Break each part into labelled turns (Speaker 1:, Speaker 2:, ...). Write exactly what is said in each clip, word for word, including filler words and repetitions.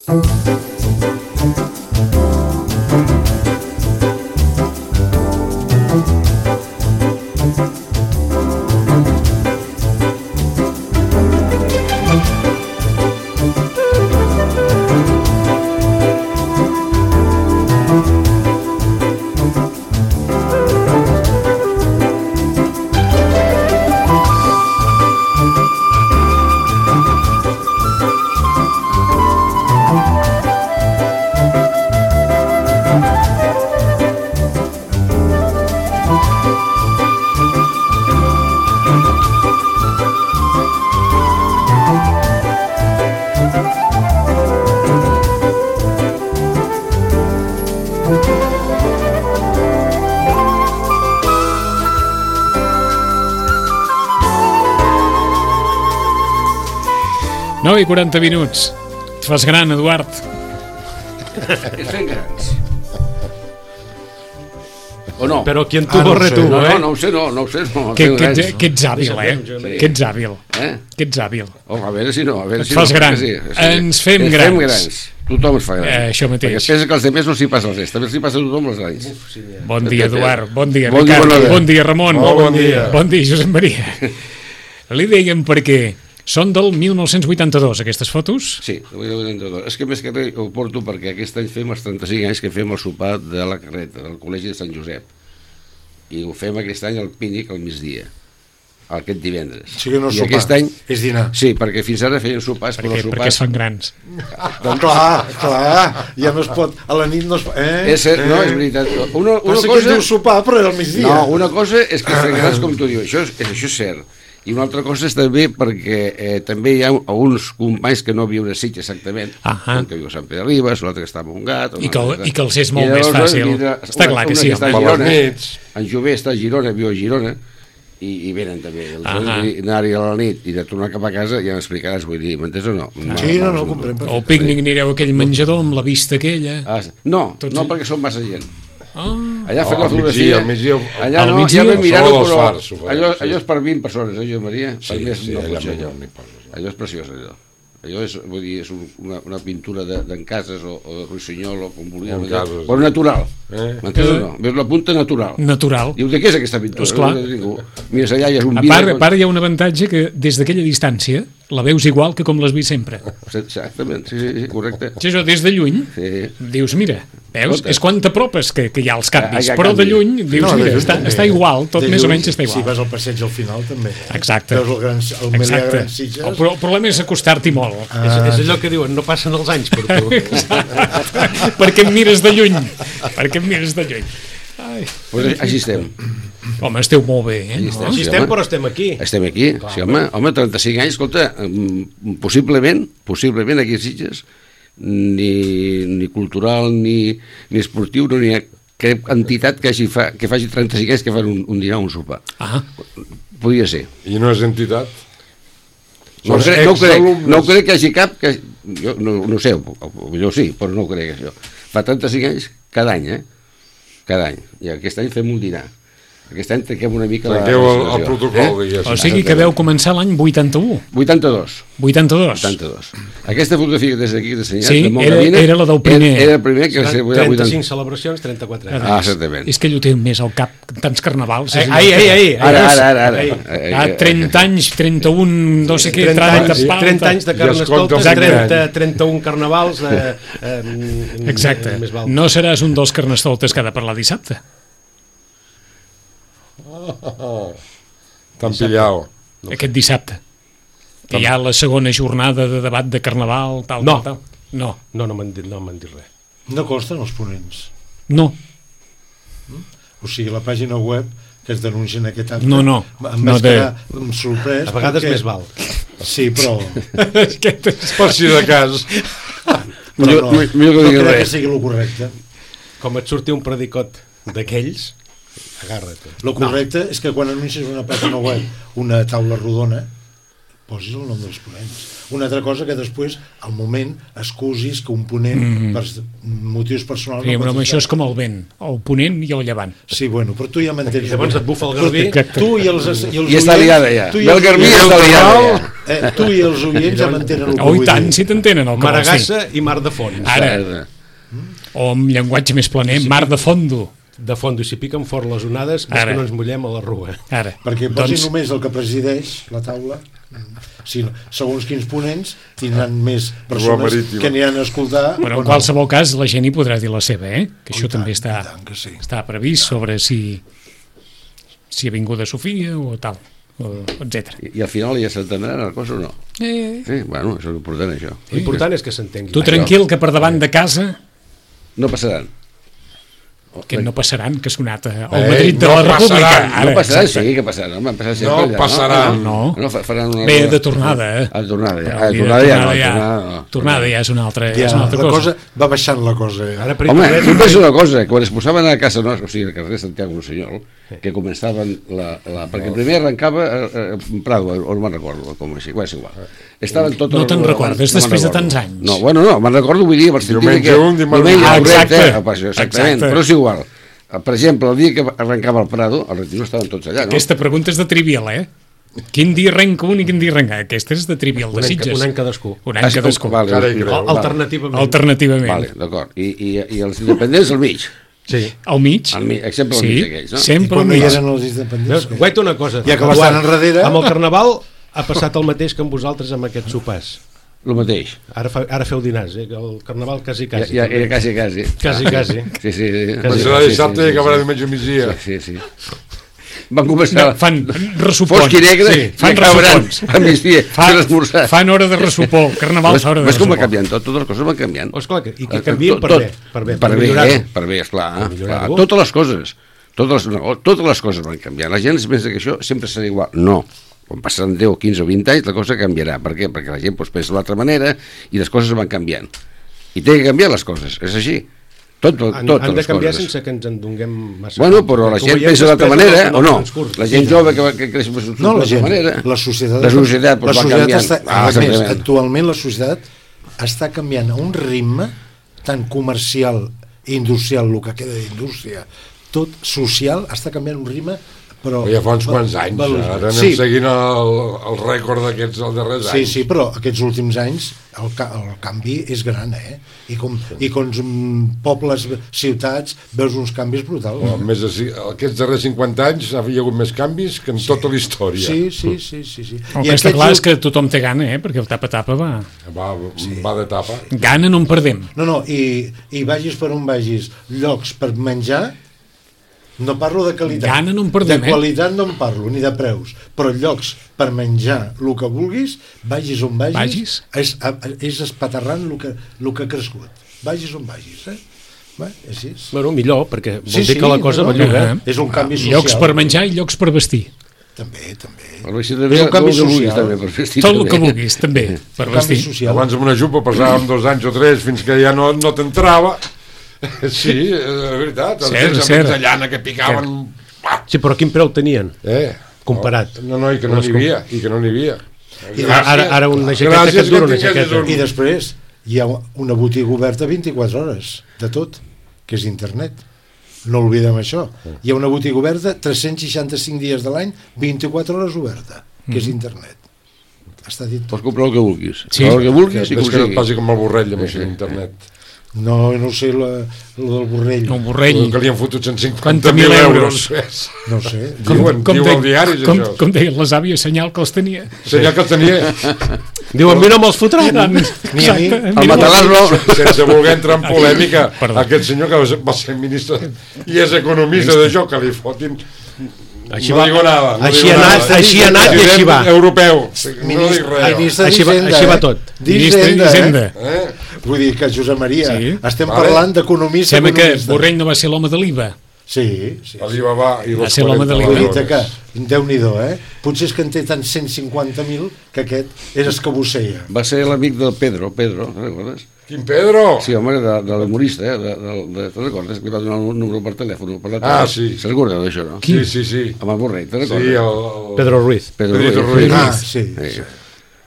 Speaker 1: nou i quaranta minuts. Et fas gran, Eduard.
Speaker 2: És fent grans. O no?
Speaker 3: Però qui en tu
Speaker 4: Ah, no
Speaker 3: borre
Speaker 4: sé.
Speaker 3: tu,
Speaker 2: No,
Speaker 3: eh?
Speaker 2: no, no ho sé, no, no ho sé. No,
Speaker 1: Que,
Speaker 2: fent
Speaker 1: que,
Speaker 2: grans.
Speaker 1: que ets hàbil, eh?
Speaker 2: Sí.
Speaker 1: Que ets hàbil.
Speaker 2: Eh?
Speaker 1: Que ets hàbil.
Speaker 2: Oh, a veure si no, a veure
Speaker 1: Et
Speaker 2: si
Speaker 1: fas
Speaker 2: no.
Speaker 1: gran.
Speaker 2: Sí, sí.
Speaker 1: Ens fem
Speaker 2: Ens
Speaker 1: grans.
Speaker 2: fem grans. Tothom es fa gran.
Speaker 1: Eh, això mateix.
Speaker 2: Perquè es pensa que als altres no s'hi passa res, també s'hi passa a tothom els anys.
Speaker 1: Bon dia, Eduard. Bon dia,
Speaker 2: Bon dia,
Speaker 1: Ricard.
Speaker 2: bona hora.
Speaker 1: Bon dia, Ramon.
Speaker 4: Molt bon dia.
Speaker 1: Bon dia, Josep Maria. Li dèiem perquè són del mil nou-cents vuitanta-dos, aquestes fotos?
Speaker 2: Sí, és que més que res ho porto perquè aquest any fem els trenta-cinc anys que fem el sopar de la Carreta, del Col·legi de Sant Josep. I ho fem aquest any al Pínic al migdia, aquest divendres.
Speaker 4: O sigui, no és
Speaker 2: I
Speaker 4: sopar,
Speaker 2: aquest any,
Speaker 4: és dinar.
Speaker 2: Sí, perquè fins ara feien sopars, però
Speaker 1: Perquè,
Speaker 2: els
Speaker 1: perquè
Speaker 2: sopars...
Speaker 1: es fan grans.
Speaker 4: Doncs clar, clar, ja no es pot, a la nit no es pot... Eh?
Speaker 2: És, cert, no, és veritat. Una, una
Speaker 4: Passa que
Speaker 2: cosa...
Speaker 4: ell diu sopar, però era al migdia.
Speaker 2: No, una cosa és que es fan grans, com tu dius, això és, això és cert. I una altra cosa és també perquè eh, també hi ha uns companys que no viuen a Sitges exactament,
Speaker 1: Ahà.
Speaker 2: un que viu a Sant Pere Ribes, l'altre que està a Montgat...
Speaker 1: I que el-
Speaker 2: altre
Speaker 1: i que els és molt
Speaker 2: I llavors,
Speaker 1: més fàcil.
Speaker 2: vindrà
Speaker 1: Està clar que
Speaker 2: una
Speaker 1: sí,
Speaker 2: està a
Speaker 4: home.
Speaker 2: Girona,
Speaker 4: Per les nits.
Speaker 2: en Jové està a Girona, viu a Girona, i, i venen també. Els
Speaker 1: Ahà.
Speaker 2: dos anar-hi a la nit i de tornar cap a casa ja m'explicaràs, vull dir, m'entens o no?
Speaker 4: Sí, no, no, ho comprem.
Speaker 1: O al pícnic anireu a aquell menjador amb la vista aquella.
Speaker 2: Ah, no,
Speaker 1: Tots
Speaker 2: no
Speaker 1: ells.
Speaker 2: perquè són massa gent.
Speaker 1: Ah,
Speaker 2: Allà fent
Speaker 4: Oh,
Speaker 2: la
Speaker 4: al
Speaker 2: fotografia,
Speaker 4: migdia, al migdia,
Speaker 2: allà
Speaker 1: al
Speaker 2: no,
Speaker 1: migdia,
Speaker 2: ja vam mirar-ho,
Speaker 4: sobre els
Speaker 2: però
Speaker 4: fars, ho farem,
Speaker 2: allò,
Speaker 4: sí.
Speaker 2: allò és per vint persones, eh, Josep Maria? Per
Speaker 4: Sí,
Speaker 2: més
Speaker 4: sí,
Speaker 2: no
Speaker 4: allà
Speaker 2: pot ser.
Speaker 4: millor n'hi poses.
Speaker 2: Allò és preciós, allò. Allò és, vull dir, és un, una, una pintura d'en de, Cases o, o de Ruisenyol o com volia,
Speaker 4: En Cases.
Speaker 2: però natural,
Speaker 4: Eh?
Speaker 2: m'entens o no? Veus la punta natural.
Speaker 1: natural.
Speaker 2: Diu, de què és aquesta pintura?
Speaker 1: Pues clar.
Speaker 2: No sé ningú. Mires allà, hi ha un
Speaker 1: A
Speaker 2: vidre...
Speaker 1: part, a part hi ha un avantatge que des d'aquella distància la veus igual que com l'has vist sempre.
Speaker 2: Exactament, sí, sí, sí, correcte.
Speaker 1: Si això des de lluny
Speaker 2: Sí.
Speaker 1: dius, mira, veus?
Speaker 2: Escolta.
Speaker 1: És quan t'apropes que, que hi ha els canvis,
Speaker 2: Ah, hi ha
Speaker 1: però de
Speaker 2: canvi.
Speaker 1: lluny dius,
Speaker 4: No, de
Speaker 1: mira,
Speaker 4: lluny
Speaker 1: està,
Speaker 4: també.
Speaker 1: està igual, tot
Speaker 4: De
Speaker 1: més o
Speaker 4: lluny,
Speaker 1: menys està igual.
Speaker 4: Si vas al passeig al final també.
Speaker 1: Exacte.
Speaker 4: Veus el, gran, el Melià
Speaker 1: Exacte.
Speaker 4: Gran Sitges.
Speaker 1: El, pro- el problema és acostar-t'hi molt.
Speaker 3: És, és allò que diuen, no passen els anys per tu.
Speaker 1: Perquè em mires de lluny. Perquè em mires de lluny. Ai.
Speaker 2: Pues així estem.
Speaker 1: Home, esteu molt bé, eh?
Speaker 2: Així
Speaker 1: No?
Speaker 2: estem.
Speaker 3: Així estem, però estem aquí.
Speaker 2: Estem aquí, sí, home, home, trenta-cinc anys, escolta, mm, possiblement, possiblement aquí a Sitges, ni, ni cultural, ni, ni esportiu, no n'hi ha cap entitat que, hagi fa, que faci trenta-cinc anys que fan un, un dinar o un sopar.
Speaker 1: Ah,
Speaker 2: Podria ser.
Speaker 4: I no és entitat?
Speaker 2: No,
Speaker 4: Són
Speaker 2: crec, no, crec,
Speaker 4: exalumnes.
Speaker 2: no crec que hagi cap, que, jo no, no sé, jo sí, però no crec això. Fa trenta-cinc anys cada any, eh? Cada any. I aquest any fem un dinar. Aquest any trenquem una mica la...
Speaker 4: Trenqueu el, el
Speaker 2: situació.
Speaker 4: protocol, diguéssim.
Speaker 1: o sigui que veu començar l'any vuitanta-u.
Speaker 2: vuitanta-dos.
Speaker 1: vuitanta-dos.
Speaker 2: vuitanta-dos. Aquesta fotografia que tens aquí dissenyat
Speaker 1: Sí,
Speaker 2: de molt
Speaker 1: era-
Speaker 2: gavina,
Speaker 1: era la del primer.
Speaker 2: Era, era el primer que va ser vuitanta.
Speaker 3: trenta-cinc celebracions, trenta-quatre anys.
Speaker 2: Ah, certament.
Speaker 1: És que ell ho té més al cap, tants carnavals. és
Speaker 3: Ai, ai, ai, ai.
Speaker 2: Ara, ara, ara. ara.
Speaker 3: Ai.
Speaker 2: Eh,
Speaker 1: Ah,
Speaker 2: eh,
Speaker 1: trenta anys, trenta-un, no sé què,
Speaker 3: trenta
Speaker 1: trenta
Speaker 3: anys,
Speaker 1: pal,
Speaker 3: trenta anys de
Speaker 4: Ja es compta
Speaker 3: carnestoltes,
Speaker 4: el
Speaker 3: trenta,
Speaker 4: primer
Speaker 3: trenta-un carnavals. Eh, eh,
Speaker 1: Exacte.
Speaker 3: Més val.
Speaker 1: No seràs un dels carnestoltes que ha de parlar dissabte.
Speaker 4: T'han pillau.
Speaker 1: Aquest dissabte. Que hi ha la segona jornada de debat de carnaval, tal,
Speaker 3: No.
Speaker 1: tal, tal. No.
Speaker 3: No, no m'han dit, no m'han dit res.
Speaker 4: No consten els ponents.
Speaker 1: No.
Speaker 4: O sigui, la pàgina web que es denuncien aquest acte...
Speaker 1: No, no.
Speaker 4: Em
Speaker 1: No
Speaker 4: vaig
Speaker 1: té-
Speaker 4: quedar sorprès...
Speaker 3: A vegades
Speaker 4: perquè-
Speaker 3: més val.
Speaker 4: Sí, però...
Speaker 1: Aquest és-
Speaker 4: Per si de cas. Però
Speaker 2: Millor-
Speaker 4: no,
Speaker 2: millor que no
Speaker 4: no
Speaker 2: digui
Speaker 4: crec que
Speaker 2: res.
Speaker 4: sigui el correcte.
Speaker 3: Com et surti un predicot d'aquells, agarra't.
Speaker 4: El correcte és que quan anuncies una pàgina web, una taula rodona, posis el nom dels ponents. Una altra cosa que després, al moment, excusis que un ponent, mm. per motius personals...
Speaker 1: Sí, però això és com el vent, el ponent i el llevant.
Speaker 4: Sí, bueno, però tu ja m'entens.
Speaker 3: Llavors et bufa el garbí.
Speaker 4: Tu i els, i els
Speaker 2: I està liada ja.
Speaker 4: Tu i
Speaker 2: el
Speaker 4: els
Speaker 2: garbí
Speaker 4: oients,
Speaker 2: està liada ja.
Speaker 4: eh, tu i els oients ja m'entenen el que
Speaker 1: Oh,
Speaker 4: vull
Speaker 1: i tant,
Speaker 4: dir.
Speaker 1: si t'entenen el que vols dir.
Speaker 3: Maragassa i mar de fons.
Speaker 1: Ara, o amb llenguatge més planer, mar de fondo.
Speaker 3: De fondo, i si piquen fort les onades, és
Speaker 1: Ara.
Speaker 3: que no ens mullem a la rua.
Speaker 1: Ara.
Speaker 4: Perquè posi
Speaker 1: Doncs,
Speaker 4: només el que presideix la taula, si, segons quins ponents tindran més persones
Speaker 5: marítima.
Speaker 4: que aniran a escoltar.
Speaker 1: bueno,
Speaker 4: o
Speaker 1: en
Speaker 4: no.
Speaker 1: qualsevol cas, la gent hi podrà dir la seva, eh? Que
Speaker 4: Oh,
Speaker 1: això
Speaker 4: i tant,
Speaker 1: també està,
Speaker 4: i tant que sí.
Speaker 1: està previst sobre si, si ha vingut a Sofia o tal, o, etcètera.
Speaker 2: I, I al final ja s'entendrà la cosa o no?
Speaker 1: Eh,
Speaker 2: Sí, bueno, això és important, això.
Speaker 3: L'important és que s'entengui.
Speaker 1: tu tranquil, que per davant de casa,
Speaker 2: No passaran.
Speaker 1: que no passaran, que ha sonat a- al
Speaker 5: Eh,
Speaker 1: Madrid de
Speaker 5: no
Speaker 1: la República.
Speaker 5: passaran,
Speaker 1: Ara,
Speaker 2: No passaran,
Speaker 1: exacte.
Speaker 2: sí que passaran. Home, passarà sempre
Speaker 5: No
Speaker 2: allà,
Speaker 5: passaran.
Speaker 1: No.
Speaker 2: no fa- faran una...
Speaker 1: Bé, de tornada, eh?
Speaker 2: Ah, tornada, ja.
Speaker 1: Però
Speaker 2: Ah,
Speaker 1: dir de
Speaker 2: tornada ja, no,
Speaker 1: tornada ja,
Speaker 2: tornada no.
Speaker 1: tornada ja és una altra,
Speaker 4: Ja,
Speaker 1: és una altra
Speaker 4: la
Speaker 1: cosa.
Speaker 4: cosa va baixant la cosa. Eh?
Speaker 3: Ara, per
Speaker 2: Home,
Speaker 3: internet,
Speaker 2: tu pensa una cosa, quan es posaven a casa nostra, o sigui, al carrer Santiago Rossinyol, que començaven la... la perquè primer arrencava a, a Prado, o no me'n recordo, com així, bueno, és igual. Estaven totes
Speaker 1: No te'n
Speaker 2: les-
Speaker 1: recordes,
Speaker 2: no me'n
Speaker 1: després de
Speaker 2: recordo.
Speaker 1: tants anys.
Speaker 2: No, bueno, no, me'n recordo, vull dir, per sentir
Speaker 5: Diumenge
Speaker 2: que...
Speaker 5: un, dimarts
Speaker 2: diumenge,
Speaker 1: Ah,
Speaker 2: correcte,
Speaker 1: exacte.
Speaker 2: eh, per això, exactament,
Speaker 1: Exacte.
Speaker 2: però és igual. Per exemple, el dia que arrencava el Prado, al Retiro estaven tots allà, no?
Speaker 1: Aquesta pregunta és de trivial, eh? Quin dia arrenca un i quin dia arrenca? Aquesta és de trivial, de
Speaker 3: un any,
Speaker 1: Sitges.
Speaker 3: un any cadascú.
Speaker 1: Un any
Speaker 2: Ah, sí,
Speaker 1: cadascú.
Speaker 2: Vale,
Speaker 5: Carai,
Speaker 2: vale,
Speaker 5: creu.
Speaker 2: vale.
Speaker 3: Alternativament.
Speaker 1: Alternativament.
Speaker 2: Vale, d'acord. I, i, I els independents al mig.
Speaker 3: Sí.
Speaker 1: Al mig?
Speaker 2: Al mig, exemple al
Speaker 1: sí,
Speaker 2: mig aquells, no?
Speaker 4: I
Speaker 1: sempre al
Speaker 4: quan no
Speaker 1: mig.
Speaker 4: hi eren els
Speaker 3: Veus?
Speaker 4: independents.
Speaker 3: Guaita una cosa.
Speaker 4: Ja que bastant
Speaker 3: Eduard,
Speaker 4: enrere-
Speaker 3: Amb el Carnaval ha passat el mateix que amb vosaltres amb aquests sopars.
Speaker 2: El mateix.
Speaker 3: Ara, fa, ara feu dinars, eh? que El Carnaval quasi,
Speaker 2: Ja,
Speaker 3: quasi.
Speaker 2: ja,
Speaker 3: també.
Speaker 2: ja, quasi, quasi.
Speaker 3: Quasi, quasi.
Speaker 2: Sí, sí. sí.
Speaker 5: Quan
Speaker 2: Sí,
Speaker 5: serà
Speaker 2: sí,
Speaker 5: dissabte
Speaker 2: sí,
Speaker 5: i acabarà
Speaker 2: sí.
Speaker 5: diumenge al migdia.
Speaker 2: Sí, sí. Van començar...
Speaker 1: No, fan ressupons.
Speaker 2: Fosc i negre,
Speaker 1: Sí, fan
Speaker 2: i acabaran
Speaker 1: ressupons.
Speaker 2: a migdia,
Speaker 1: Fan,
Speaker 2: per esmorzar.
Speaker 1: fan hora de ressupó. Carnaval
Speaker 2: Ves,
Speaker 1: fa hora de
Speaker 2: ves com va
Speaker 1: ressupó.
Speaker 2: canviant tot? Totes les coses van canviant.
Speaker 3: Oh, esclar, que- i que
Speaker 2: Eh,
Speaker 3: canvien
Speaker 2: tot-
Speaker 3: per
Speaker 2: tot.
Speaker 3: bé, per bé,
Speaker 2: Per
Speaker 3: per
Speaker 2: bé,
Speaker 3: millorar-ho.
Speaker 2: eh? Per bé, esclar.
Speaker 3: Per
Speaker 2: clar.
Speaker 3: millorar-ho.
Speaker 2: Totes les coses. Totes les, no, totes les coses van canviant. La gent es pensa que això sempre serà igual. No. Quan passaran deu, quinze o vint anys, la cosa canviarà. Per què? Perquè la gent doncs, pensa d'una altra manera i les coses van canviant. I té que canviar les coses, és així. Tot, tot,
Speaker 3: Han,
Speaker 2: totes
Speaker 3: han de
Speaker 2: les
Speaker 3: canviar
Speaker 2: coses.
Speaker 3: sense que ens en donem massa.
Speaker 2: Bueno, però la
Speaker 3: Que ho
Speaker 2: gent
Speaker 3: veiem
Speaker 2: pensa d'altra
Speaker 3: després
Speaker 2: manera,
Speaker 3: en
Speaker 2: o
Speaker 3: el
Speaker 2: no?
Speaker 3: transcurs.
Speaker 2: La gent jove que, va- que creix d'altra
Speaker 4: No, la gent,
Speaker 2: manera.
Speaker 4: la societat,
Speaker 2: La societat, doncs,
Speaker 4: la
Speaker 2: va
Speaker 4: societat
Speaker 2: canviant.
Speaker 4: està,
Speaker 2: Ah,
Speaker 4: a més,
Speaker 2: exactament.
Speaker 4: actualment la societat està canviant a un ritme tan comercial i industrial, el que queda d'indústria, tot social, està canviant un ritme però...
Speaker 5: Ja fa uns quants anys,
Speaker 4: val-
Speaker 5: ara anem
Speaker 4: sí,
Speaker 5: seguint el, el rècord d'aquests els darrers
Speaker 4: sí,
Speaker 5: anys.
Speaker 4: sí, però aquests últims anys el, ca el canvi és gran, eh? I com, i com mm, pobles, ciutats, veus uns canvis brutals.
Speaker 5: O més de, ci- aquests darrers cinquanta anys ha hagut més canvis que en sí. tota la història.
Speaker 4: Sí, sí, sí, sí, sí.
Speaker 1: El que està
Speaker 4: aquests
Speaker 1: clar
Speaker 4: ul-
Speaker 1: és que tothom té gana, eh? Perquè el tapa-tapa va...
Speaker 5: Va, sí. va de tapa.
Speaker 1: Gana no en perdem.
Speaker 4: No, no, i, i vagis per on vagis, llocs per menjar, no parlo de qualitat.
Speaker 1: Gana no en perdem,
Speaker 4: de
Speaker 1: eh?
Speaker 4: qualitat no en parlo, ni de preus, però llocs per menjar el que vulguis, vagis on vagis,
Speaker 1: Vagis?
Speaker 4: és, a- és espaterrant el que, el que ha crescut. Vagis on vagis, eh? Bé, així és.
Speaker 3: Bueno, millor, perquè vol
Speaker 4: Sí,
Speaker 3: dir
Speaker 4: sí,
Speaker 3: que la cosa
Speaker 4: no, no,
Speaker 3: belluga.
Speaker 1: no.
Speaker 4: És un canvi social.
Speaker 1: Llocs per menjar i llocs per vestir.
Speaker 4: També, també.
Speaker 2: Per vestir també,
Speaker 4: És un canvi
Speaker 2: tot el que vulguis,
Speaker 4: social.
Speaker 2: també, per vestir
Speaker 1: Tot el
Speaker 2: també.
Speaker 1: que vulguis, també, per
Speaker 4: Un canvi
Speaker 1: vestir.
Speaker 4: social.
Speaker 5: Abans amb una jupa passàvem dos anys o tres fins que ja no, no t'entrava. Sí, és veritat. Els
Speaker 1: Cert,
Speaker 5: temps amb
Speaker 1: cert.
Speaker 5: de llana que picaven... Ah,
Speaker 3: Sí, però quin preu tenien?
Speaker 5: eh,
Speaker 3: Comparat.
Speaker 5: No, no, i que no n'hi havia, i que no n'hi havia.
Speaker 4: I
Speaker 3: Ara, ara una jaqueta
Speaker 5: Gràcies
Speaker 3: que et dura
Speaker 5: que
Speaker 3: una
Speaker 5: tinguessis
Speaker 3: jaqueta.
Speaker 5: un-
Speaker 4: I després hi ha una botiga oberta vint-i-quatre hores, de tot, que és internet. No oblidem això. Hi ha una botiga oberta tres-cents seixanta-cinc dies de l'any, vint-i-quatre hores oberta, que és internet. Està dit tot.
Speaker 2: Pots comprar el que vulguis.
Speaker 1: Sí.
Speaker 2: El que vulguis i que
Speaker 5: Ves
Speaker 2: ho
Speaker 5: que no et
Speaker 2: sigui.
Speaker 5: passi com el borrell amb això d'internet.
Speaker 4: No, no ho sé, la, la del Borrell.
Speaker 1: Un borrell.
Speaker 5: Que li han fotut cent cinquanta
Speaker 1: Quanta
Speaker 5: mil
Speaker 1: mil
Speaker 5: euros.
Speaker 4: No ho sé.
Speaker 5: Diuen, diuen
Speaker 1: deia-
Speaker 5: els diaris,
Speaker 1: com,
Speaker 5: això.
Speaker 1: com deien les àvies, senyal que els tenia.
Speaker 5: Senyal que el tenia,
Speaker 3: Diu, a mi no me'ls fotran.
Speaker 4: Ni a mi.
Speaker 2: El matalàs no...
Speaker 5: sense voler entrar en polèmica,
Speaker 1: Perdó.
Speaker 5: aquest senyor que va ser- va ser ministre i és economista d'això, que li fotin...
Speaker 3: Així
Speaker 5: no
Speaker 3: va-
Speaker 5: digo nada. No
Speaker 3: així
Speaker 5: digo
Speaker 3: ha anat-
Speaker 5: nada.
Speaker 3: així ha anat i
Speaker 5: President
Speaker 3: així va.
Speaker 5: Europeu. No dic
Speaker 4: Ministre,
Speaker 5: res.
Speaker 4: ministre
Speaker 3: Així va-
Speaker 4: d'Hisenda,
Speaker 3: així va
Speaker 4: eh?
Speaker 3: tot.
Speaker 1: Ministre
Speaker 4: D'Hisenda,
Speaker 1: d'Hisenda.
Speaker 4: eh?
Speaker 5: Eh?
Speaker 4: Vull dir que, Josep Maria,
Speaker 1: Sí.
Speaker 4: estem
Speaker 5: Vale.
Speaker 4: parlant d'economista.
Speaker 1: Sembla que
Speaker 4: economista.
Speaker 1: Borrell no va ser l'home de l'I V A.
Speaker 4: Sí, sí.
Speaker 5: Alibaba i
Speaker 1: Va
Speaker 5: los
Speaker 1: ser l'home de
Speaker 5: quaranta
Speaker 1: l'I V A.
Speaker 4: Collita que,
Speaker 5: ladrones.
Speaker 4: Déu-n'hi-do, eh? Potser és que en té tant cent cinquanta mil que aquest és escabusseia.
Speaker 2: Va ser l'amic del Pedro, Pedro, te'n recordes?
Speaker 5: Quin Pedro?
Speaker 2: Sí, home, de, de l'humorista, eh? De, de, de, te'n recordes? Que li va donar un número per telèfon. Per la
Speaker 5: Ah,
Speaker 2: tele.
Speaker 5: sí.
Speaker 2: Se'n recorda d'això, no?
Speaker 5: Sí, sí, sí.
Speaker 2: Amb el Borrell, te'n
Speaker 5: Sí,
Speaker 2: recordes?
Speaker 5: el, el...
Speaker 3: Pedro Ruiz.
Speaker 2: Pedro
Speaker 5: Pedrito
Speaker 2: Ruiz.
Speaker 5: Ruiz.
Speaker 4: Ah, sí.
Speaker 2: Sí.
Speaker 4: sí.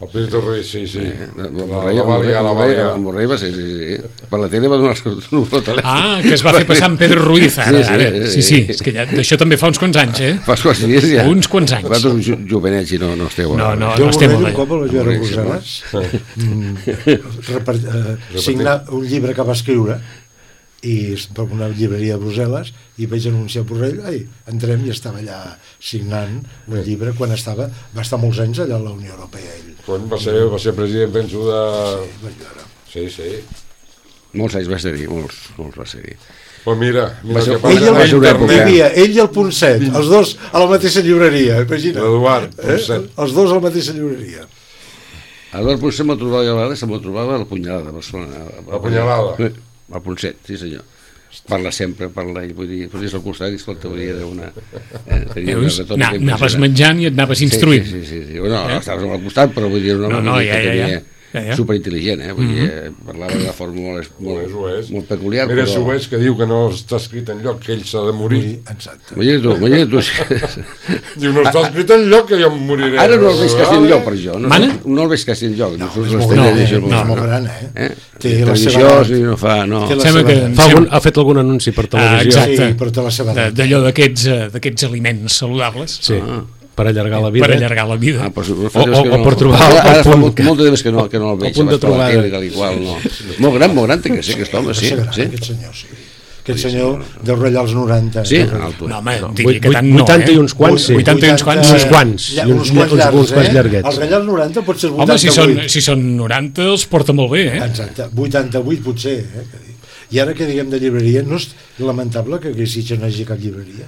Speaker 5: El Pinto Ruiz, sí, sí.
Speaker 2: Eh,
Speaker 5: La,
Speaker 2: el
Speaker 5: la,
Speaker 2: Borrell,
Speaker 5: la va liar, la va liar.
Speaker 2: el Borrell va ser, sí, sí, sí. Per la tele va donar el número de telèfon.
Speaker 1: Ah, que es va fer passar en Pedro Ruiz, ara.
Speaker 2: Sí, sí,
Speaker 1: ara.
Speaker 2: sí,
Speaker 1: Sí, sí, és que ja, d'això també fa uns quants anys, eh?
Speaker 2: Fas quants dies ja.
Speaker 1: Uns quants anys.
Speaker 2: Vosaltres jo, jovenets i no, no esteu...
Speaker 1: No, no,
Speaker 4: Jo
Speaker 1: no estem
Speaker 4: Borrell
Speaker 1: allà.
Speaker 4: un cop el vaig veure a
Speaker 2: Borrell,
Speaker 4: Brussel·les mm, repart- eh, signar un llibre que va escriure i per una llibreria de Brussel·les i vaig anunciar a Borrell, ai, entrem, i estava allà signant un llibre quan estava, va estar molts anys allà a la Unió Europea ell.
Speaker 5: Quan va ser, va ser president, penso, de...
Speaker 4: Vaig veure.
Speaker 5: Sí, sí.
Speaker 2: Molts anys va ser-hi, molts, molts va ser-hi.
Speaker 5: Pues mira, mira
Speaker 2: Va ser-
Speaker 5: que
Speaker 2: ell
Speaker 5: passa
Speaker 2: el va ser una època.
Speaker 4: Hi
Speaker 5: internet.
Speaker 4: havia ell i el Punt set, els dos a la mateixa llibreria, imagina.
Speaker 5: L'Eduard, Punt
Speaker 4: Eh?
Speaker 5: set.
Speaker 4: Els dos a la mateixa llibreria.
Speaker 2: Albert Ponset me'l trobava a vegades, se'l trobava a la Punyalada de Barcelona.
Speaker 5: La Punyalada?
Speaker 2: Sí, al Ponset, sí senyor. Parla sempre, parla ell, vull dir, podies al costat i escolta, vull dir, era una... Eh, tenia una
Speaker 1: Veus?
Speaker 2: retòrica
Speaker 1: Na- Anaves
Speaker 2: impressionant.
Speaker 1: menjant i et anaves instruint.
Speaker 2: Sí, sí, sí, sí. Bueno, no, estaves al costat, però vull dir, una
Speaker 1: No, no,
Speaker 2: home
Speaker 1: ja,
Speaker 2: que
Speaker 1: ja, ja.
Speaker 2: tenia
Speaker 1: Ja, ja.
Speaker 2: superintel·ligent, eh? Vull dir, eh, parlava d'una forma molt,
Speaker 5: Ho és, ho
Speaker 2: molt,
Speaker 5: és.
Speaker 2: molt peculiar,
Speaker 5: Mira,
Speaker 2: però...
Speaker 5: Suez, que diu que no està escrit en lloc, que ell s'ha de morir.
Speaker 4: Sí, exacte.
Speaker 2: Imagina't tu, imagina't tu.
Speaker 5: Diu, no està escrit en lloc, que jo em moriré.
Speaker 2: Ara no el veig quasi enlloc, per jo. No,
Speaker 1: Mana?
Speaker 2: no el veig quasi enlloc. No,
Speaker 4: És
Speaker 2: no,
Speaker 4: molt,
Speaker 1: no,
Speaker 4: gran,
Speaker 2: no,
Speaker 4: eh?
Speaker 1: no,
Speaker 4: és molt gran, eh?
Speaker 2: eh?
Speaker 4: Té la
Speaker 2: Televisió,
Speaker 4: seva edat.
Speaker 2: sí, no fa... No.
Speaker 4: Té la
Speaker 1: Sembla
Speaker 4: seva
Speaker 1: que-
Speaker 4: edat.
Speaker 3: Fa algun, ha fet algun anunci per
Speaker 1: Ah,
Speaker 3: televisió
Speaker 1: exacte.
Speaker 4: Sí, però té la seva
Speaker 1: De-
Speaker 4: edat.
Speaker 1: D'allò d'aquests eh, d'aquests aliments saludables.
Speaker 3: sí,
Speaker 2: Ah.
Speaker 3: per allargar la vida.
Speaker 1: Per allargar la vida.
Speaker 2: Ah, però,
Speaker 3: O-
Speaker 2: fa temps
Speaker 3: o-
Speaker 2: que
Speaker 3: o per trobar
Speaker 2: Ara,
Speaker 3: el
Speaker 2: ara fa
Speaker 3: punt
Speaker 2: molt,
Speaker 3: que-
Speaker 2: molt de temps que no, que no el veig.
Speaker 3: el punt de
Speaker 2: abans per la
Speaker 3: trobada.
Speaker 2: tele i tal i qual, no. Molt gran, molt gran té que ser aquest home, sí.
Speaker 4: Sí, gran,
Speaker 2: Sí,
Speaker 4: aquest senyor, sí. Aquest senyor deu ratllar els noranta.
Speaker 2: sí
Speaker 4: deu ratllar.
Speaker 2: alto.
Speaker 1: No, home,
Speaker 3: No,
Speaker 1: diria que tant no,
Speaker 3: vuitanta
Speaker 1: eh?
Speaker 3: i uns quants, sí.
Speaker 1: vuitanta i uns quants.
Speaker 3: Uns quants.
Speaker 4: Ja,
Speaker 3: I uns-
Speaker 4: uns quants
Speaker 3: uns-
Speaker 4: llargs,
Speaker 3: uns quants
Speaker 4: eh?
Speaker 3: llarguets.
Speaker 4: Els ratllar els noranta pot ser vuitanta-vuit.
Speaker 1: Home, si són, si són noranta els porta molt bé, eh?
Speaker 4: Exacte, vuitanta-vuit potser. Eh? I ara que diguem de llibreria, no és lamentable que aquí Sitges no hi hagi cap llibreria?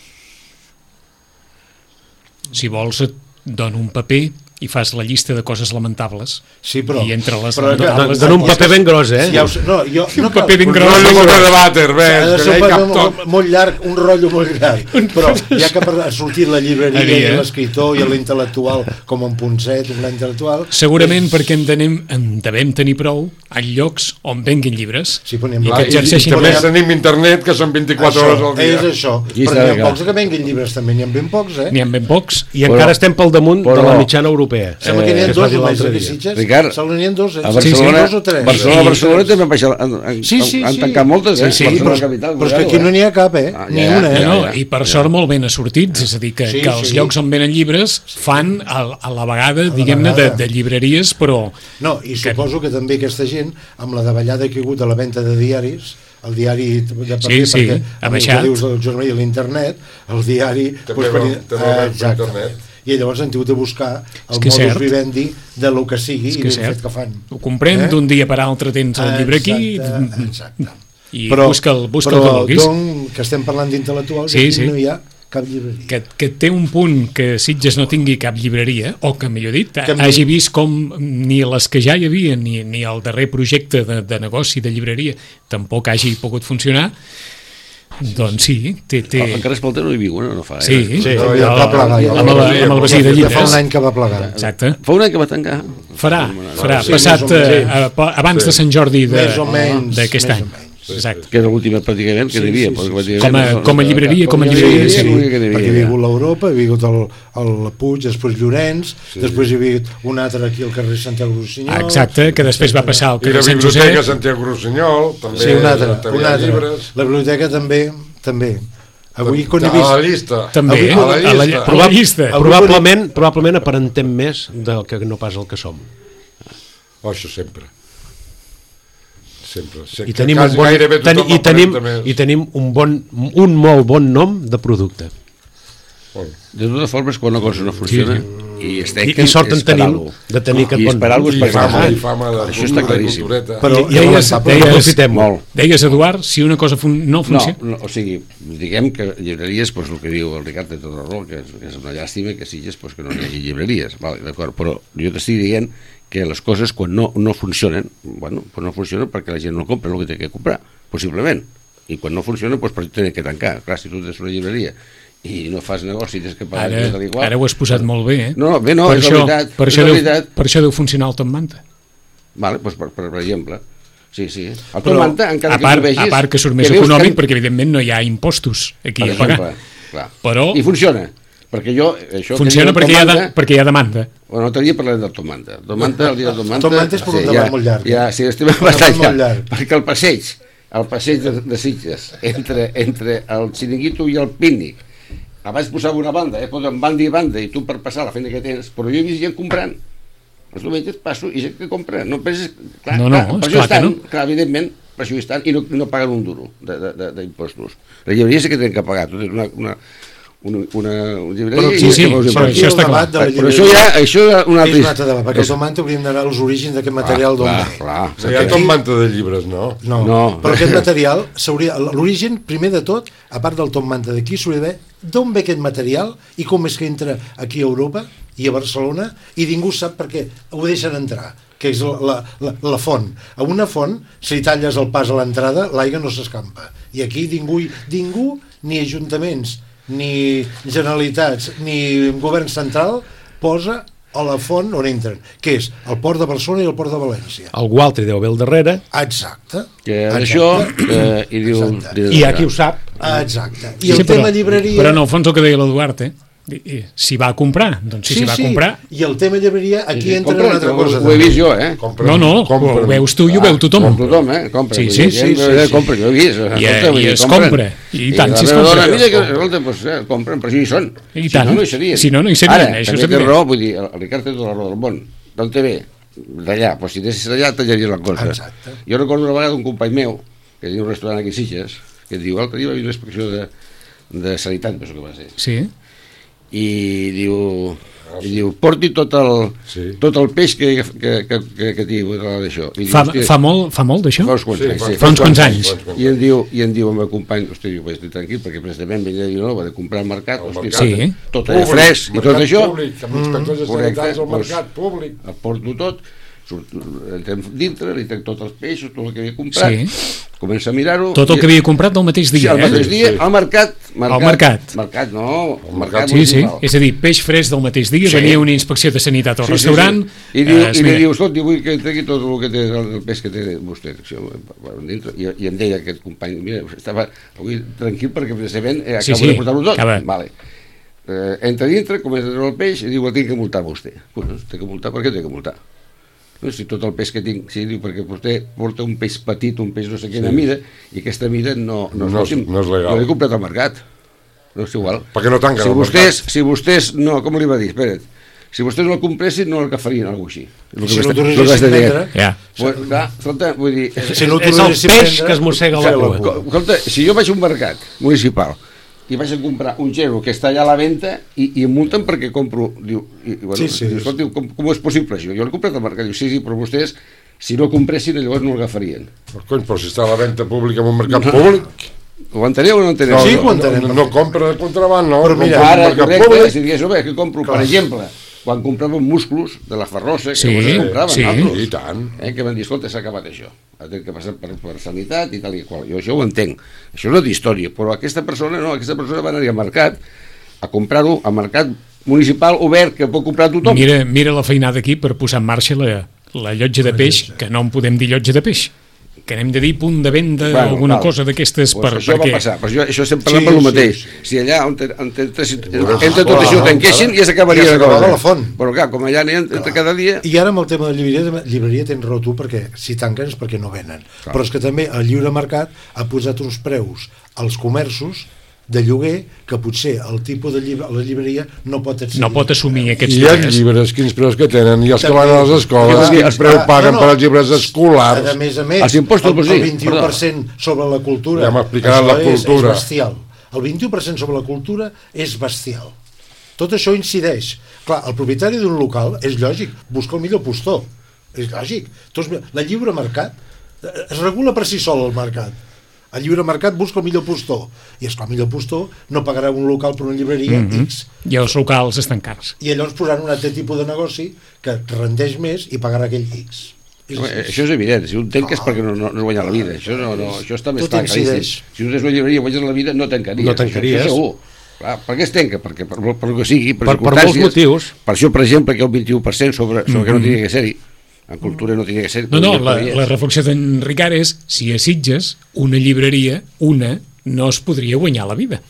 Speaker 1: Si vols et dono un paper i fas la llista de coses lamentables.
Speaker 4: Sí, però...
Speaker 1: I entre les
Speaker 4: però,
Speaker 1: lamentables...
Speaker 3: Dona un paper ben gros, eh?
Speaker 4: Ja ho sé, no, jo,
Speaker 1: Un
Speaker 4: no
Speaker 1: paper ben
Speaker 4: un
Speaker 1: gros.
Speaker 4: rotllo
Speaker 5: No,
Speaker 4: molt
Speaker 5: no,
Speaker 4: gros.
Speaker 5: de vàter,
Speaker 4: Ha
Speaker 5: ves,
Speaker 4: de
Speaker 5: que
Speaker 4: ser
Speaker 5: ja hi
Speaker 4: un
Speaker 5: cap
Speaker 4: paper
Speaker 5: tot.
Speaker 4: molt, molt llarg, un rotllo molt llarg. Però ja que ha sortit la llibreria
Speaker 1: Havia.
Speaker 4: i l'escriptor i l'intel·lectual com un Ponset, un gran intel·lectual...
Speaker 1: Segurament perquè en, tenem, en devem tenir prou en llocs on venguin llibres.
Speaker 4: Sí, però n'hi ha
Speaker 1: I
Speaker 5: Clar,
Speaker 1: que
Speaker 5: i, i
Speaker 1: exerceixin
Speaker 5: també
Speaker 4: Però-
Speaker 5: tenim internet, que són vint-i-quatre hores al dia.
Speaker 4: És això,
Speaker 2: I
Speaker 4: però
Speaker 2: està
Speaker 4: n'hi ha
Speaker 2: clar.
Speaker 4: pocs que venguin llibres també, n'hi ha ben pocs, eh?
Speaker 1: N'hi ha ben pocs.
Speaker 3: I encara estem pel damunt de
Speaker 2: però-
Speaker 3: la mitjana europea.
Speaker 4: Sembla que n'hi ha
Speaker 3: es va
Speaker 4: dos,
Speaker 3: dir
Speaker 4: només,
Speaker 3: l'altre
Speaker 4: aquí a
Speaker 3: dia.
Speaker 4: Sitges.
Speaker 2: Ricard,
Speaker 4: Sembla que n'hi ha dos, eh?
Speaker 2: A Barcelona,
Speaker 4: dos o tres.
Speaker 2: Barcelona,
Speaker 1: Sí,
Speaker 2: Barcelona
Speaker 4: sí.
Speaker 2: també han, baixat, han, han,
Speaker 4: Sí, sí,
Speaker 2: han
Speaker 4: sí.
Speaker 2: tancat moltes, eh?
Speaker 1: Sí, sí,
Speaker 2: Barcelona
Speaker 4: però,
Speaker 2: capital,
Speaker 4: però és que
Speaker 2: cuidado,
Speaker 4: aquí
Speaker 2: eh?
Speaker 4: no n'hi ha cap, eh?
Speaker 2: Ah,
Speaker 4: Ni
Speaker 2: ja,
Speaker 4: una, eh?
Speaker 2: ja,
Speaker 1: No,
Speaker 2: ja.
Speaker 1: i per sort molt ben assortits, és a dir, que,
Speaker 4: Sí,
Speaker 1: que els
Speaker 4: sí.
Speaker 1: llocs on venen llibres fan a, a la vegada, diguem-ne, de,
Speaker 4: vegada.
Speaker 1: de llibreries, però
Speaker 4: No, i suposo que també aquesta gent, amb la davallada que hi ha hagut de la venda de diaris, el diari de paper,
Speaker 1: Sí, sí,
Speaker 4: perquè
Speaker 1: ha
Speaker 4: amb el
Speaker 1: baixat.
Speaker 4: que dius del jornal i l'internet, el diari...
Speaker 5: També
Speaker 4: per-
Speaker 5: va- també va per
Speaker 4: exacte.
Speaker 5: internet.
Speaker 4: I llavors han tingut de buscar el
Speaker 1: que és
Speaker 4: modus
Speaker 1: cert.
Speaker 4: vivendi de lo que sigui
Speaker 1: és
Speaker 4: i
Speaker 1: que és
Speaker 4: ben fet
Speaker 1: cert.
Speaker 4: que fan.
Speaker 1: Ho comprem,
Speaker 4: Eh?
Speaker 1: d'un dia per altre tens el llibre aquí
Speaker 4: Exacte, exacte.
Speaker 1: i busca el, busca el que
Speaker 4: però
Speaker 1: vulguis.
Speaker 4: Don, que estem parlant d'intel·lectuals,
Speaker 1: Sí,
Speaker 4: aquí
Speaker 1: sí.
Speaker 4: no hi ha cap llibreria.
Speaker 1: Que, que té un punt que Sitges no tingui cap llibreria, o que millor dit,
Speaker 4: Que mi-
Speaker 1: hagi vist com ni les que ja hi havia, ni, ni el darrer projecte de, de negoci de llibreria tampoc hagi pogut funcionar, doncs sí, té... té...
Speaker 2: Encara es Palter no hi viu, no, no fa, eh?
Speaker 1: Sí,
Speaker 4: Sí,
Speaker 5: No,
Speaker 4: ja
Speaker 5: ja-
Speaker 4: va plegar. Ja,
Speaker 1: amb, la, amb el basí de
Speaker 4: ja fa un
Speaker 1: llibres.
Speaker 4: any que va plegar.
Speaker 1: Exacte.
Speaker 2: Fa un any que va tancar.
Speaker 1: Farà, farà,
Speaker 4: Sí,
Speaker 1: passat
Speaker 4: més o menys.
Speaker 1: eh, a- pa- abans de Sant Jordi de-
Speaker 4: Més o menys,
Speaker 1: d'aquest
Speaker 4: més
Speaker 1: any.
Speaker 4: o menys.
Speaker 1: Exacte.
Speaker 2: Que era l'última pràcticament que
Speaker 4: Sí,
Speaker 2: hi havia.
Speaker 4: sí,
Speaker 2: perquè
Speaker 4: sí,
Speaker 2: pràcticament
Speaker 1: Com a-
Speaker 2: no-
Speaker 1: com a llibreria, com a llibreria, sí.
Speaker 2: l'única que hi havia.
Speaker 4: Perquè hi havia hagut l'Europa, hi havia hagut el, el Puig, després Llorenç, després hi havia hagut un altre aquí al carrer Santiago Rossinyol.
Speaker 1: Exacte, que després va passar al
Speaker 5: I la
Speaker 1: carrer Sant
Speaker 5: biblioteca
Speaker 1: Josep.
Speaker 5: Santiago Rossinyol, també,
Speaker 4: Sí, un altre,
Speaker 5: també
Speaker 4: un
Speaker 5: hi ha
Speaker 4: altre.
Speaker 5: llibres.
Speaker 4: La biblioteca també, també. Avui, quan he
Speaker 5: A la
Speaker 4: vist...
Speaker 5: llista.
Speaker 1: També,
Speaker 4: Avui,
Speaker 1: a
Speaker 5: a la
Speaker 1: la, a la,
Speaker 5: llista.
Speaker 1: a la llista.
Speaker 3: Probablement, probablement aparentem més del que no pas el que som.
Speaker 5: Oh, això sempre. Sempre. Sé
Speaker 3: I
Speaker 5: que
Speaker 3: tenim, un
Speaker 5: quasi
Speaker 3: bon,
Speaker 5: gairebé
Speaker 3: ten,
Speaker 5: tothom
Speaker 3: i tenim,
Speaker 5: aparenta més.
Speaker 3: i tenim un, bon, un molt bon nom de producte.
Speaker 2: De totes formes, quan una cosa no funciona i es
Speaker 3: I,
Speaker 2: tanquen,
Speaker 3: i sort en
Speaker 2: és per
Speaker 3: tenim
Speaker 2: alguna cosa.
Speaker 3: de tenir aquest
Speaker 2: I és
Speaker 3: bon
Speaker 2: per
Speaker 3: nom.
Speaker 2: alguna
Speaker 5: I
Speaker 2: cosa, és
Speaker 5: fama,
Speaker 2: perquè-
Speaker 5: i fama de
Speaker 2: Això està
Speaker 5: cultura i
Speaker 2: claríssim.
Speaker 5: cultureta.
Speaker 4: Però
Speaker 1: I-
Speaker 4: i
Speaker 1: deies-
Speaker 4: lamentable,
Speaker 1: deies-
Speaker 3: aprofitem
Speaker 2: Molt.
Speaker 1: Deies, Eduard, si una cosa fun no
Speaker 2: No,
Speaker 1: funciona...
Speaker 2: no, o sigui, diguem que llibreries, doncs, el que diu el Ricard té tota la raó, que és, que és una llàstima que siguis doncs, que no hi hagi llibreries, vale, d'acord, però jo t'estic dient que les coses quan no, no funcionen, bueno, pues no funcionen perquè la gent no compra el que té que comprar, possiblement, i quan no funciona, doncs per això tenen que tancar. Clar, si tu tens una llibreria i no fas negoci, tens que pagar
Speaker 1: Ara,
Speaker 2: tal i qual.
Speaker 1: ara ho has posat molt bé, eh?
Speaker 2: No, bé, no,
Speaker 1: per
Speaker 2: és
Speaker 1: això,
Speaker 2: la veritat.
Speaker 1: Per
Speaker 2: és
Speaker 1: això,
Speaker 2: la
Speaker 1: deu,
Speaker 2: veritat.
Speaker 1: per això deu funcionar el Tom Manta.
Speaker 2: Vale, doncs per, per, per exemple. Sí, sí. El
Speaker 1: Però,
Speaker 2: Tom Manta, encara
Speaker 1: a
Speaker 2: que
Speaker 1: part,
Speaker 2: tu vegis...
Speaker 1: a part que surt més
Speaker 2: veus
Speaker 1: econòmic,
Speaker 2: que-
Speaker 1: perquè evidentment no hi ha impostos aquí
Speaker 2: per
Speaker 1: a pagar.
Speaker 2: exemple, clar.
Speaker 1: Però-
Speaker 2: I funciona. perquè jo... Això
Speaker 1: Funciona perquè hi, ha de, perquè hi ha demanda.
Speaker 2: Bueno, l'altre dia parlem del Tom Manta. El Tom Manta, el dia del Tom Manta...
Speaker 4: Tom Manta és per un debat
Speaker 2: ja,
Speaker 4: molt llarg.
Speaker 2: Ja, sí, estem batallant, perquè el passeig, el passeig de, de Sitges, entre, entre el xiringuito i el pícnic, abans posava una banda, eh, posen banda i banda, i tu per passar la feina que tens, però jo he vist gent comprant. Els diumenges passo i gent que compra. No penses... Clar,
Speaker 1: no, no,
Speaker 2: clar,
Speaker 1: és
Speaker 2: per
Speaker 1: clar
Speaker 2: això estan,
Speaker 1: que no.
Speaker 2: Clar, evidentment, per això hi estan, i no, no paguen un duro d'impostos. La llibreria sí que tenen que pagar, tot és una... una una, una, una llibreria
Speaker 1: però, sí, sí, però això està clar.
Speaker 2: Però això ja això és un altre...
Speaker 4: És un altre debat, perquè el Tom Manta hauríem d'anar als orígens d'aquest material d'on ve.
Speaker 2: Clar,
Speaker 5: clar. Hi ha Tom Manta de llibres, no?
Speaker 4: No, no. Però aquest material, l'origen, primer de tot, a part del Tom Manta d'aquí, s'hauria de veure d'on ve aquest material i com és que entra aquí a Europa i a Barcelona, i ningú sap per què ho deixen entrar, que és la, la, la font. A una font, si talles el pas a l'entrada, l'aigua no s'escampa. I aquí ningú, ningú ni ajuntaments, ni Generalitats, ni govern central posa a la font on entren, que és el port de Barcelona i el port de València.
Speaker 3: El Gualtri deu haver al darrere.
Speaker 4: Exacte.
Speaker 2: Que això, eh, i diu...
Speaker 3: I hi ha qui ho sap.
Speaker 4: Exacte. I el
Speaker 1: sí,
Speaker 4: tema
Speaker 1: però,
Speaker 4: llibreria...
Speaker 1: Però en el fons el que deia l'Eduard, eh? Si va a comprar, doncs sí,
Speaker 4: sí,
Speaker 1: si va a
Speaker 4: sí.
Speaker 1: comprar...
Speaker 4: I el tema llibreria, aquí sí, entra
Speaker 2: compra,
Speaker 4: una altra cosa.
Speaker 2: Ho he vist jo, eh?
Speaker 5: Compren,
Speaker 1: no, no,
Speaker 5: compren.
Speaker 1: ho veus tu i ho veu tothom.
Speaker 2: Com tothom, eh? Compra.
Speaker 1: Sí, sí, sí, sí, sí.
Speaker 2: Compra, jo he vist.
Speaker 1: I, i es compra. I tant, si es
Speaker 2: compra.
Speaker 1: compra.
Speaker 2: Mira que, escolta, doncs, eh, compren, però si hi són.
Speaker 1: I tant.
Speaker 2: Si no, no hi serien.
Speaker 1: Si no, no hi serien.
Speaker 2: Ara,
Speaker 1: això
Speaker 2: també té raó, vull dir, el Ricard té tota la raó del món. D'on te ve? D'allà. Però si anessis d'allà, tallaries la cosa.
Speaker 4: Exacte.
Speaker 2: Jo recordo una vegada un company meu, que tenia un restaurant aquí a Sitges, que et diu, l'altre dia va haver una inspecció de, de sanitat, penso que va ser.
Speaker 1: Sí.
Speaker 2: I diu, i diu porti tot el,
Speaker 5: sí.
Speaker 2: tot el peix que, que, que, que, que tingui d'això.
Speaker 1: Fa, fa molt, fa molt d'això?
Speaker 2: Fa uns quants
Speaker 5: sí,
Speaker 2: anys, sí.
Speaker 1: Fa uns quants anys.
Speaker 2: I em diu, i em diu el meu company, hosti, diu, vaig tranquil, perquè precisament venia de Vilanova de comprar al mercat,
Speaker 5: al
Speaker 2: hosti,
Speaker 5: mercat.
Speaker 1: Sí.
Speaker 2: tot allà fresc i tot això.
Speaker 5: Públic, amb inspectors de sanitats al mercat públic.
Speaker 2: El porto tot, surt, entrem dintre, li trec tots els peixos, tot el que havia comprat,
Speaker 1: Sí.
Speaker 2: comença a mirar-ho.
Speaker 1: Tot el que havia comprat del mateix dia,
Speaker 2: sí, el mateix
Speaker 1: eh?
Speaker 2: dia, al mercat. mercat
Speaker 1: Al mercat.
Speaker 2: Mercat, no, el mercat
Speaker 1: Sí, sí,
Speaker 2: municipal.
Speaker 1: és a dir, peix fresc del mateix dia,
Speaker 2: Sí.
Speaker 1: venia una inspecció de sanitat al
Speaker 2: Sí, sí,
Speaker 1: restaurant...
Speaker 2: sí. I, diu,
Speaker 1: eh,
Speaker 2: i li diu, escolta, vull que tregui tot el que té, el peix que té vostè. I, i em deia aquest company, mira, estava avui tranquil perquè precisament eh,
Speaker 1: Sí,
Speaker 2: acabo
Speaker 1: sí,
Speaker 2: de portar-ho tot.
Speaker 1: acaba.
Speaker 2: Vale. Eh, entra dintre, comença a treure el peix i diu, el tinc que multar vostè. Bueno, té que multar, per què té que multar? No, si tot el peix que tinc, sí, diu, perquè vostè porta un peix petit, un peix no sé quina
Speaker 5: Sí.
Speaker 2: mida, i aquesta mida no, no,
Speaker 5: No és- no és legal.
Speaker 2: No l'he comprat al mercat. No és igual.
Speaker 5: Perquè no tanquen
Speaker 2: si
Speaker 5: el
Speaker 2: vostès, si vostès, no, com li va dir, espera't, si vostès no el compressin no l'agafarien, alguna cosa així. És el
Speaker 4: Si
Speaker 2: que
Speaker 4: no
Speaker 2: m'està-
Speaker 4: tornessin
Speaker 2: el que m'està
Speaker 4: a
Speaker 2: dient.
Speaker 4: vendre,
Speaker 1: Ja.
Speaker 2: Bueno, clar, escolta, vull dir...
Speaker 4: Si no
Speaker 3: És el peix que es mossega la cua.
Speaker 2: Co- Escolta, si jo vaig a un mercat municipal i vaig a comprar un gero que està allà a la venda i, i em multen perquè compro, diu, i, i bueno,
Speaker 4: Sí, sí.
Speaker 2: diu, escolta, com, com és possible això? Jo l'he comprat al mercat, diu, sí, sí, però vostès si no compressin llavors no l'agafarien.
Speaker 5: Però, cony, però si està a la venda pública en un mercat públic...
Speaker 2: Ho enteneu o no enteneu?
Speaker 4: Sí,
Speaker 5: no,
Speaker 4: ho entenem.
Speaker 5: no, no compra de contraband, no.
Speaker 4: Però
Speaker 5: no
Speaker 4: mira,
Speaker 5: compra
Speaker 2: Ara,
Speaker 5: en mercat
Speaker 2: correcte,
Speaker 5: públic.
Speaker 2: si digués, home, que compro, per
Speaker 4: Clar.
Speaker 2: exemple, quan compràvem músculs de la Ferrosa, que
Speaker 1: Sí,
Speaker 2: sí, compraven,
Speaker 1: sí.
Speaker 2: nosaltres,
Speaker 5: I tant.
Speaker 2: eh, que van dir, escolta, s'ha acabat això, ha de que passar per, per sanitat i tal i qual. Jo això ho entenc, això és una història, però aquesta persona no, aquesta persona va anar al mercat a comprar-ho al mercat municipal obert que pot comprar tothom.
Speaker 1: Mira, mira la feinada aquí per posar en marxa la, la llotja de peix, que no en podem dir llotja de peix, que n'hem de dir punt de venda o
Speaker 2: Bueno,
Speaker 1: alguna
Speaker 2: val.
Speaker 1: cosa d'aquestes
Speaker 2: Pues
Speaker 1: per,
Speaker 2: això
Speaker 1: perquè...
Speaker 2: va passar, però això, això sempre
Speaker 4: Sí,
Speaker 2: parlem per el
Speaker 4: sí,
Speaker 2: mateix.
Speaker 4: sí.
Speaker 2: Si allà on, te, on te, entre,
Speaker 5: Veuràs,
Speaker 2: entre tot
Speaker 5: clar,
Speaker 2: això ho tanquessin, ja s'acabaria
Speaker 4: ja
Speaker 2: la
Speaker 4: s'acabava
Speaker 2: cosa.
Speaker 4: la font.
Speaker 2: Però clar, com allà n'hi ha entre cada dia...
Speaker 4: I ara amb el tema de la llibreria, llibreria tens raó tu, perquè si tanquen és perquè no venen.
Speaker 2: Clar.
Speaker 4: Però és que també el lliure mercat ha posat uns preus als comerços de lloguer que potser el tipus de llibre, la llibreria no pot accedir.
Speaker 1: No pot assumir aquests
Speaker 5: I els
Speaker 1: diners.
Speaker 5: llibres, quins preus que tenen, i els que
Speaker 4: També.
Speaker 5: van a les escoles,
Speaker 2: Sí,
Speaker 5: quins
Speaker 2: sí,
Speaker 5: preu
Speaker 4: ah,
Speaker 5: paguen
Speaker 4: no, no.
Speaker 5: per als llibres escolars.
Speaker 4: A més a més,
Speaker 2: Els impostos,
Speaker 4: el,
Speaker 2: pues sí,
Speaker 4: el vint-i-u per cent sobre la cultura,
Speaker 5: Ja m'explicaran
Speaker 4: això
Speaker 5: la
Speaker 4: és-
Speaker 5: cultura.
Speaker 4: És bestial. El vint-i-u per cent sobre la cultura és bestial. Tot això incideix. Clar, el propietari d'un local és lògic, busca el millor postor. És lògic. Tots, la lliure mercat eh, es regula per si sol el mercat. El lliure mercat busca el millor postor. I és clar, el millor postor no pagarà un local per una llibreria
Speaker 1: Mm -hmm.
Speaker 4: X.
Speaker 1: I els locals estan cars.
Speaker 4: I llavors posaran un altre tipus de negoci que rendeix més i pagarà aquell X. És
Speaker 2: Home,
Speaker 4: així.
Speaker 2: això és evident, si un tenc és perquè no, no, no guanya la vida, això, no, no, això està més
Speaker 4: Tot
Speaker 2: clar,
Speaker 4: incideix.
Speaker 2: claríssim. Si no tens una llibreria i guanyes la vida, no tancaries.
Speaker 3: No tancaries.
Speaker 2: Això, això segur. Clar, per què es tanca? Perquè per, per, per el que sigui, per,
Speaker 3: Per- per molts
Speaker 2: circumstàncies.
Speaker 3: motius.
Speaker 2: Per això, per exemple, que hi ha un vint-i-u per cent sobre, sobre mm -hmm. que no tenia que ser-hi. En cultura no tenia que ser-hi.
Speaker 1: No, no,
Speaker 2: però
Speaker 1: la,
Speaker 2: hi és.
Speaker 1: la reflexió d'en Ricard és si a Sitges una llibreria, una, no es podria guanyar la vida.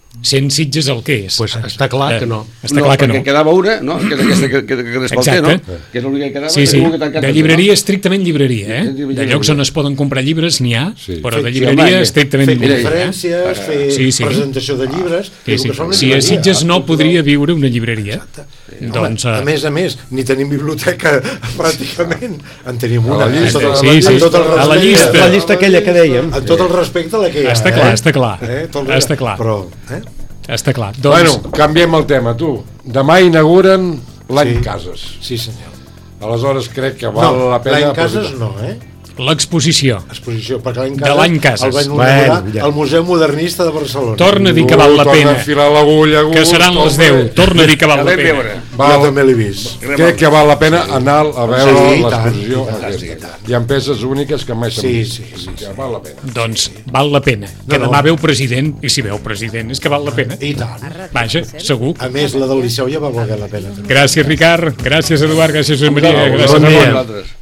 Speaker 1: Sent Sitges el que és.
Speaker 3: Pues està clar que no.
Speaker 1: Està
Speaker 2: no,
Speaker 1: clar que no.
Speaker 2: perquè quedava una, no? Que és aquesta que, que, que n'escolté, no?
Speaker 1: Exacte.
Speaker 2: Que és l'única que quedava.
Speaker 1: Sí, sí,
Speaker 2: que tancat,
Speaker 1: de llibreria estrictament llibreria, eh?
Speaker 2: Sí,
Speaker 1: De llocs on es poden comprar llibres n'hi ha,
Speaker 5: Sí.
Speaker 1: però de
Speaker 2: Sí,
Speaker 1: llibreria
Speaker 2: home,
Speaker 1: estrictament
Speaker 4: Fer
Speaker 1: llibreria.
Speaker 4: conferències, fer
Speaker 1: Sí, sí.
Speaker 4: presentació de llibres...
Speaker 1: Sí, sí.
Speaker 4: que són una
Speaker 1: Si a
Speaker 4: llibreria,
Speaker 1: Sitges no
Speaker 4: cultural.
Speaker 1: podria viure una llibreria,
Speaker 4: Home,
Speaker 1: doncs...
Speaker 4: a
Speaker 1: eh,
Speaker 4: més a més, ni tenim biblioteca pràcticament. En tenim una.
Speaker 5: A la llista.
Speaker 4: amb tot el-
Speaker 1: Sí, sí.
Speaker 4: amb tot el
Speaker 1: A la
Speaker 4: respecte-
Speaker 1: llista.
Speaker 3: La llista aquella que dèiem.
Speaker 4: Amb tot el respecte a la que hi ha.
Speaker 1: Està clar,
Speaker 4: eh?
Speaker 1: està clar.
Speaker 4: Eh? Tot el-
Speaker 1: Està clar.
Speaker 4: Però, eh?
Speaker 1: Està clar.
Speaker 5: Bueno,
Speaker 1: Doncs,
Speaker 5: canviem el tema, tu. Demà inauguren l'any
Speaker 4: Sí.
Speaker 5: Cases.
Speaker 4: Sí, senyor.
Speaker 5: Aleshores crec que val
Speaker 4: No,
Speaker 5: la pena...
Speaker 4: l'any Cases
Speaker 5: aprofitar.
Speaker 4: no, eh?
Speaker 1: l'exposició.
Speaker 4: Exposició, perquè l'any
Speaker 1: De
Speaker 4: Cases,
Speaker 1: l'any Cases.
Speaker 4: el van
Speaker 3: Bueno,
Speaker 4: inaugurar
Speaker 3: ja.
Speaker 4: al Museu Modernista de Barcelona.
Speaker 1: Torna a dir que val la
Speaker 5: Torna
Speaker 1: pena.
Speaker 5: a enfilar l'agulla,
Speaker 1: Que seran les deu. Torna a dir que val la
Speaker 2: vam
Speaker 1: pena.
Speaker 2: veure.
Speaker 4: Jo
Speaker 5: Val,
Speaker 4: també l'he vist.
Speaker 5: crec que val la pena anar a veure
Speaker 4: Sí, i tant,
Speaker 5: l'exposició
Speaker 4: i tant,
Speaker 5: aquesta.
Speaker 4: i tant.
Speaker 5: Hi ha peces úniques que mai s'han
Speaker 4: Sí,
Speaker 5: vist.
Speaker 4: sí, sí,
Speaker 5: Que val la pena.
Speaker 1: Doncs val la pena. Que
Speaker 4: No, no.
Speaker 1: demà veu president, i si veu president és que val la pena.
Speaker 4: I tant.
Speaker 1: Vaja, segur.
Speaker 4: A més, la del Liceu ja va valer la pena. també.
Speaker 1: Gràcies, Ricard. Gràcies, Eduard. Gràcies, Josep Maria.
Speaker 2: Bon
Speaker 1: Gràcies,
Speaker 3: dia.
Speaker 1: Ramon.
Speaker 2: Vosaltres.